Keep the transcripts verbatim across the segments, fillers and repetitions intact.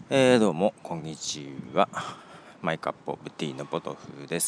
えー、どうもこんにちは。マイカップオブティーのポトフです。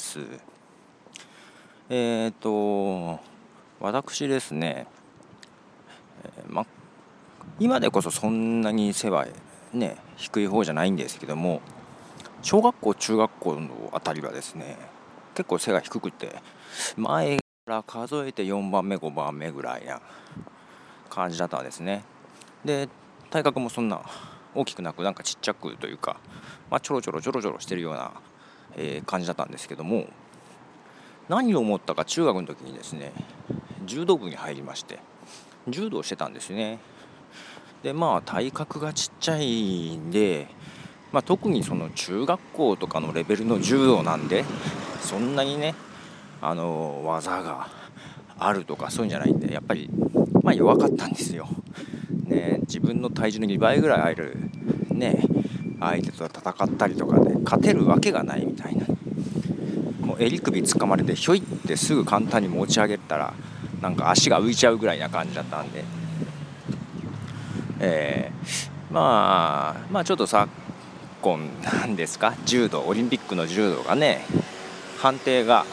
えーと私ですね、えーま、今でこそそんなに背はね低い方じゃないんですけども、小学校中学校のあたりはですね結構背が低くて、前から数えてよんばんめごばんめぐらいな感じだったんですね。で体格もそんな大きくなく、なんかちっちゃくというか、まあ、ちょろちょろちょろちょろしてるような、えー感じだったんですけども、何を思ったか中学の時にですね柔道部に入りまして、柔道してたんですね。でまあ体格がちっちゃいんで、まあ、特にその中学校とかのレベルの柔道なんで、そんなにねあの技があるとかそういうんじゃないんで、やっぱりまあ弱かったんですよ。ね、自分の体重のにばいぐらいあるね相手と戦ったりとかで勝てるわけがないみたいな、もう襟首つかまれてひょいってすぐ簡単に持ち上げたらなんか足が浮いちゃうぐらいな感じだったんで、えー、まあまあちょっと昨今なんですか、柔道オリンピックの柔道がね判定が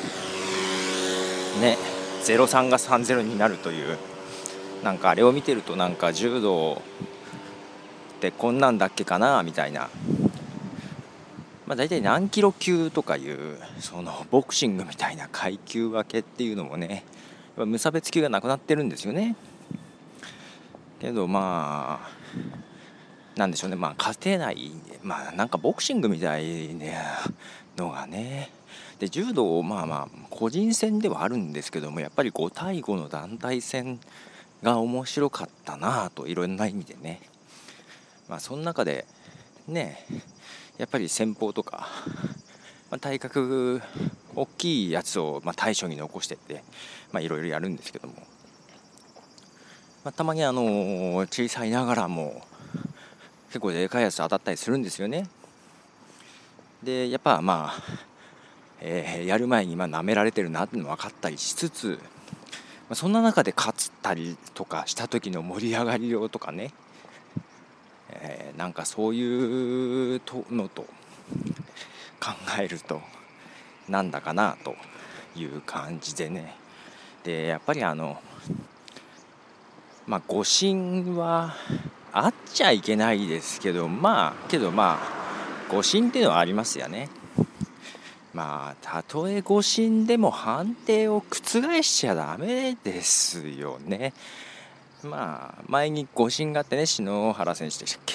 ねゼロさんがさんゼロになるという、なんかあれを見てるとなんか柔道ってこんなんだっけかなみたいな、まあ、大体何キロ級とかいうそのボクシングみたいな階級分けっていうのもね無差別級がなくなってるんですよね。けどまあなんでしょうね、まあ勝てない、まあなんかボクシングみたいなのがね、で柔道まあまあ個人戦ではあるんですけども、やっぱりごたいごの団体戦が面白かったなと、いろんな意味でね。まあその中でねやっぱり戦法とか、まあ、体格大きいやつをまあ対処に残してっていろいろやるんですけども、まあ、たまにあの小さいながらも結構でかいやつ当たったりするんですよね。でやっぱまあ、えー、やる前にまあ舐められてるなっていうの分かったりしつつ、まあ、そんな中で勝ったりとかした時の盛り上がりようとかね、えー、なんかそういうのと考えるとなんだかなという感じでね。でやっぱりあのまあ誤審はあっちゃいけないですけど、まあけどまあ誤審っていうのはありますよね。まあたとえ誤審でも判定を覆しちゃダメですよね。まあ前に誤審があってね、篠原選手でしたっけ、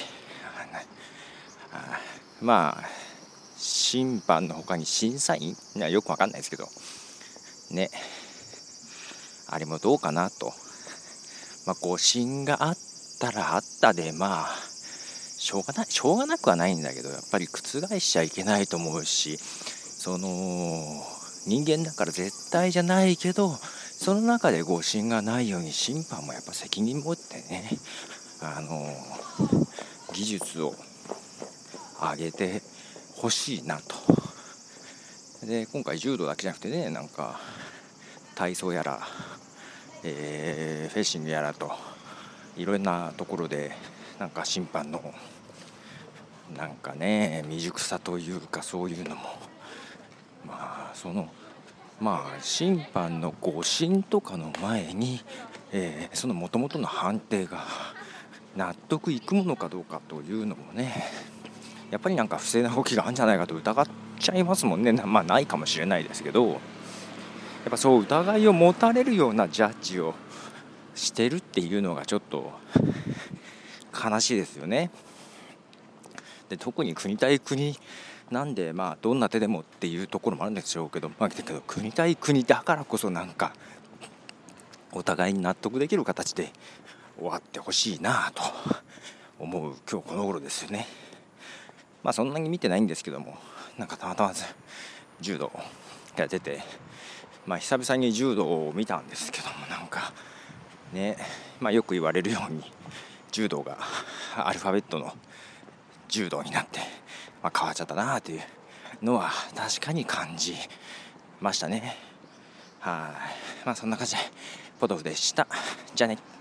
まあ審判の他に審査員よくわかんないですけどね、あれもどうかなと。まあ誤審があったらあったで、まあしょうがないしょうがなくはないんだけど、やっぱり覆しちゃいけないと思うし、その人間だから絶対じゃないけど、その中で誤審がないように審判もやっぱ責任持ってね、あの技術を上げてほしいなと。で今回柔道だけじゃなくてね、なんか体操やら、えー、フェンシングやらといろんなところでなんか審判のなんかね未熟さというか、そういうのもまあそのまあ審判の誤審とかの前に、えー、その元々の判定が納得いくものかどうかというのもね、やっぱりなんか不正な動きがあるんじゃないかと疑っちゃいますもんね。まあないかもしれないですけど、やっぱそう疑いを持たれるようなジャッジをしてるっていうのがちょっと悲しいですよね。で特に国対国なんで、まあどんな手でもっていうところもあるんでしょうけど、まあ、けど国対国だからこそなんかお互いに納得できる形で終わってほしいなと思う今日この頃ですよね。まあそんなに見てないんですけども、なんかたまたま柔道やってて、まあ久々に柔道を見たんですけども、なんかね、まあよく言われるように柔道がアルファベットの柔道になって、まあ、変わっちゃったなというのは確かに感じましたね。はい、まあそんな感じでポトフでした。じゃあね。